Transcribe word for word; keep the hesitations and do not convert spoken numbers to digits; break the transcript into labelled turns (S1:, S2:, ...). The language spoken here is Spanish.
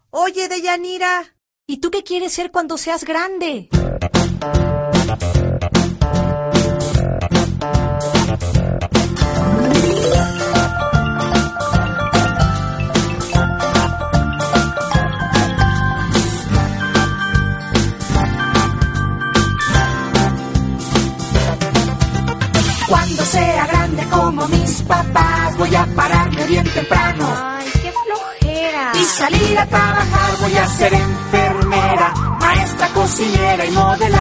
S1: Oye, Deyanira,
S2: ¿y tú qué quieres ser cuando seas grande?
S3: Cuando sea grande como mis papás, voy a pararme bien temprano.
S4: Ay, qué flojera.
S3: Y salir a trabajar, voy a ser enfermera, maestra, cocinera y modelar.